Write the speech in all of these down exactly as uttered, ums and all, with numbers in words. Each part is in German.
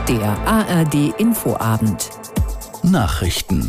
Der A R D-Infoabend. Nachrichten.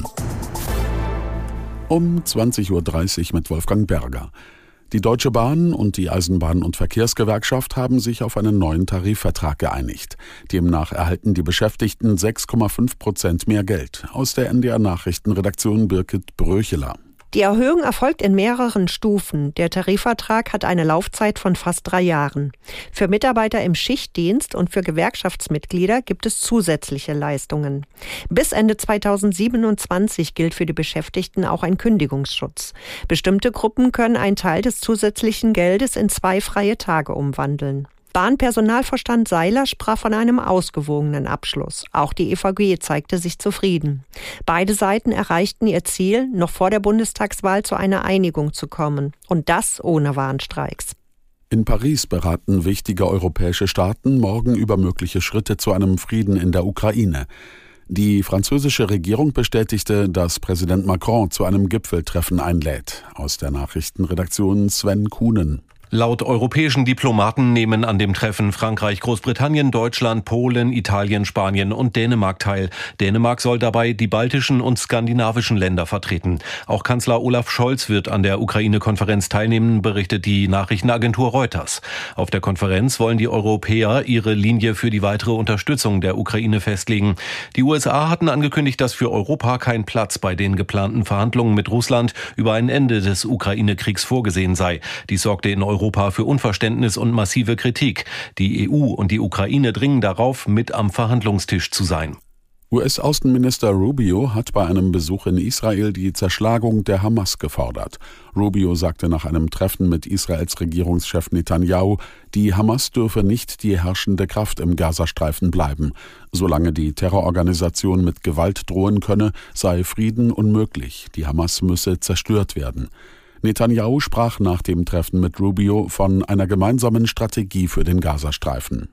Um zwanzig Uhr dreißig mit Wolfgang Berger. Die Deutsche Bahn und die Eisenbahn- und Verkehrsgewerkschaft haben sich auf einen neuen Tarifvertrag geeinigt. Demnach erhalten die Beschäftigten sechs Komma fünf Prozent mehr Geld. Aus der N D R-Nachrichtenredaktion Birgit Bröcheler. Die Erhöhung erfolgt in mehreren Stufen. Der Tarifvertrag hat eine Laufzeit von fast drei Jahren. Für Mitarbeiter im Schichtdienst und für Gewerkschaftsmitglieder gibt es zusätzliche Leistungen. Bis Ende zweitausendsiebenundzwanzig gilt für die Beschäftigten auch ein Kündigungsschutz. Bestimmte Gruppen können einen Teil des zusätzlichen Geldes in zwei freie Tage umwandeln. Bahnpersonalvorstand Seiler sprach von einem ausgewogenen Abschluss. Auch die E V G zeigte sich zufrieden. Beide Seiten erreichten ihr Ziel, noch vor der Bundestagswahl zu einer Einigung zu kommen. Und das ohne Warnstreiks. In Paris beraten wichtige europäische Staaten morgen über mögliche Schritte zu einem Frieden in der Ukraine. Die französische Regierung bestätigte, dass Präsident Macron zu einem Gipfeltreffen einlädt. Aus der Nachrichtenredaktion Sven Kuhnen. Laut europäischen Diplomaten nehmen an dem Treffen Frankreich, Großbritannien, Deutschland, Polen, Italien, Spanien und Dänemark teil. Dänemark soll dabei die baltischen und skandinavischen Länder vertreten. Auch Kanzler Olaf Scholz wird an der Ukraine-Konferenz teilnehmen, berichtet die Nachrichtenagentur Reuters. Auf der Konferenz wollen die Europäer ihre Linie für die weitere Unterstützung der Ukraine festlegen. Die U S A hatten angekündigt, dass für Europa kein Platz bei den geplanten Verhandlungen mit Russland über ein Ende des Ukraine-Kriegs vorgesehen sei. Dies sorgte in Europa Europa für Unverständnis und massive Kritik. Die E U und die Ukraine dringen darauf, mit am Verhandlungstisch zu sein. U S-Außenminister Rubio hat bei einem Besuch in Israel die Zerschlagung der Hamas gefordert. Rubio sagte nach einem Treffen mit Israels Regierungschef Netanyahu, die Hamas dürfe nicht die herrschende Kraft im Gazastreifen bleiben. Solange die Terrororganisation mit Gewalt drohen könne, sei Frieden unmöglich. Die Hamas müsse zerstört werden. Netanyahu sprach nach dem Treffen mit Rubio von einer gemeinsamen Strategie für den Gazastreifen.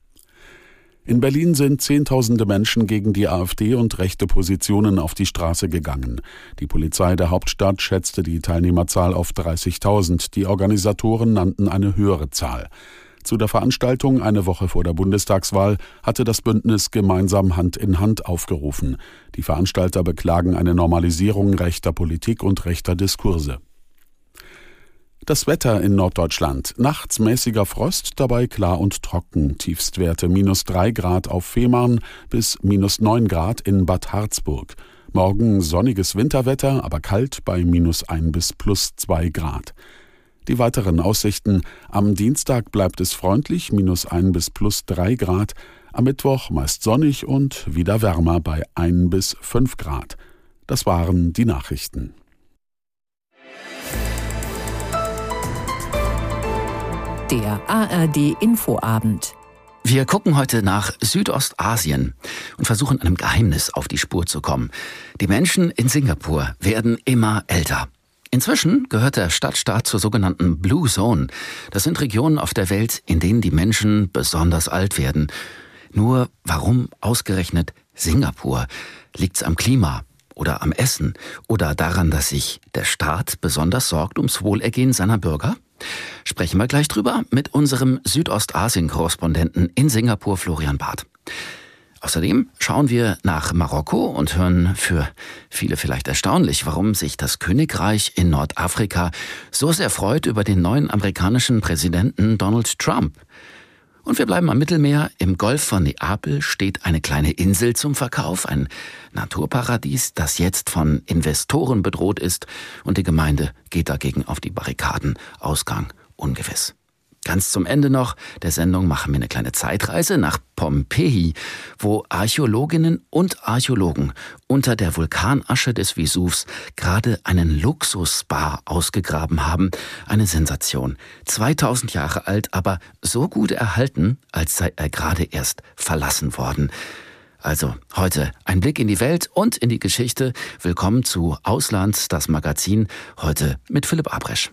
In Berlin sind Zehntausende Menschen gegen die AfD und rechte Positionen auf die Straße gegangen. Die Polizei der Hauptstadt schätzte die Teilnehmerzahl auf dreißigtausend. Die Organisatoren nannten eine höhere Zahl. Zu der Veranstaltung eine Woche vor der Bundestagswahl hatte das Bündnis gemeinsam Hand in Hand aufgerufen. Die Veranstalter beklagen eine Normalisierung rechter Politik und rechter Diskurse. Das Wetter in Norddeutschland. Nachts mäßiger Frost, dabei klar und trocken. Tiefstwerte minus drei Grad auf Fehmarn bis minus neun Grad in Bad Harzburg. Morgen sonniges Winterwetter, aber kalt bei minus ein bis plus zwei Grad. Die weiteren Aussichten. Am Dienstag bleibt es freundlich, minus ein bis plus drei Grad. Am Mittwoch meist sonnig und wieder wärmer bei ein bis fünf Grad. Das waren die Nachrichten. Der A R D-Infoabend. Wir gucken heute nach Südostasien und versuchen einem Geheimnis auf die Spur zu kommen. Die Menschen in Singapur werden immer älter. Inzwischen gehört der Stadtstaat zur sogenannten Blue Zone. Das sind Regionen auf der Welt, in denen die Menschen besonders alt werden. Nur warum ausgerechnet Singapur? Liegt's am Klima? Oder am Essen? Oder daran, dass sich der Staat besonders sorgt ums Wohlergehen seiner Bürger? Sprechen wir gleich drüber mit unserem Südostasien-Korrespondenten in Singapur, Florian Barth. Außerdem schauen wir nach Marokko und hören für viele vielleicht erstaunlich, warum sich das Königreich in Nordafrika so sehr freut über den neuen amerikanischen Präsidenten Donald Trump. Und wir bleiben am Mittelmeer. Im Golf von Neapel steht eine kleine Insel zum Verkauf, ein Naturparadies, das jetzt von Investoren bedroht ist. Und die Gemeinde geht dagegen auf die Barrikaden. Ausgang ungewiss. Ganz zum Ende noch der Sendung machen wir eine kleine Zeitreise nach Pompeji, wo Archäologinnen und Archäologen unter der Vulkanasche des Vesuvs gerade einen Luxusspa ausgegraben haben. Eine Sensation. zweitausend Jahre alt, aber so gut erhalten, als sei er gerade erst verlassen worden. Also heute ein Blick in die Welt und in die Geschichte. Willkommen zu Ausland, das Magazin, heute mit Philipp Abresch.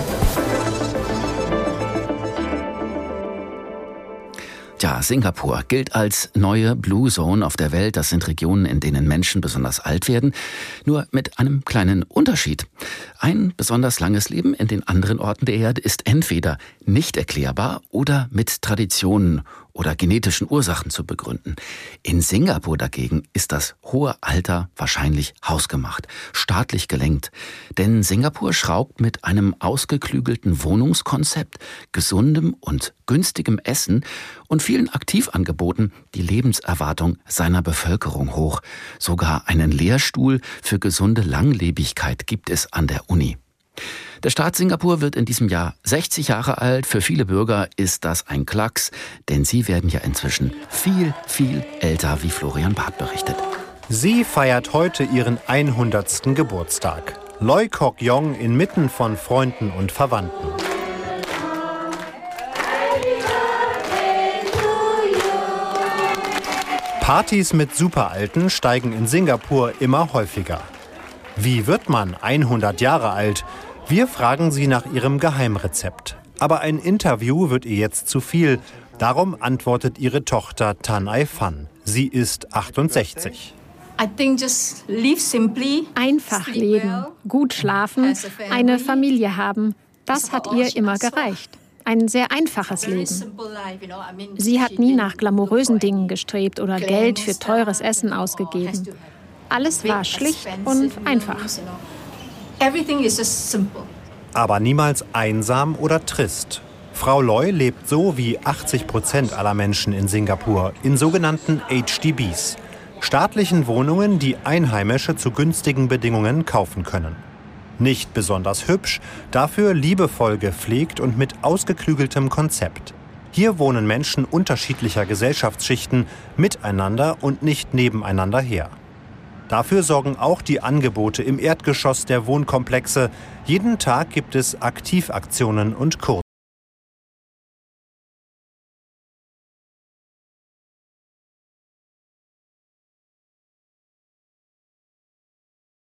Ja, Singapur gilt als neue Blue Zone auf der Welt. Das sind Regionen, in denen Menschen besonders alt werden. Nur mit einem kleinen Unterschied. Ein besonders langes Leben in den anderen Orten der Erde ist entweder nicht erklärbar oder mit Traditionen oder genetischen Ursachen zu begründen. In Singapur dagegen ist das hohe Alter wahrscheinlich hausgemacht, staatlich gelenkt. Denn Singapur schraubt mit einem ausgeklügelten Wohnungskonzept, gesundem und günstigem Essen und vielen Aktivangeboten die Lebenserwartung seiner Bevölkerung hoch. Sogar einen Lehrstuhl für gesunde Langlebigkeit gibt es an der Uni. Der Staat Singapur wird in diesem Jahr sechzig Jahre alt. Für viele Bürger ist das ein Klacks, denn sie werden ja inzwischen viel, viel älter, wie Florian Barth berichtet. Sie feiert heute ihren hundertsten Geburtstag. Loy Kok Yong inmitten von Freunden und Verwandten. Partys mit Superalten steigen in Singapur immer häufiger. Wie wird man hundert Jahre alt? Wir fragen sie nach ihrem Geheimrezept. Aber ein Interview wird ihr jetzt zu viel. Darum antwortet ihre Tochter Tan Ai Fan. Sie ist achtundsechzig. Einfach leben, gut schlafen, eine Familie haben. Das hat ihr immer gereicht. Ein sehr einfaches Leben. Sie hat nie nach glamourösen Dingen gestrebt oder Geld für teures Essen ausgegeben. Alles war schlicht und einfach. Aber niemals einsam oder trist. Frau Loy lebt so wie achtzig Prozent aller Menschen in Singapur in sogenannten H D Bs, staatlichen Wohnungen, die Einheimische zu günstigen Bedingungen kaufen können. Nicht besonders hübsch, dafür liebevoll gepflegt und mit ausgeklügeltem Konzept. Hier wohnen Menschen unterschiedlicher Gesellschaftsschichten miteinander und nicht nebeneinander her. Dafür sorgen auch die Angebote im Erdgeschoss der Wohnkomplexe. Jeden Tag gibt es Aktivaktionen und Kurse.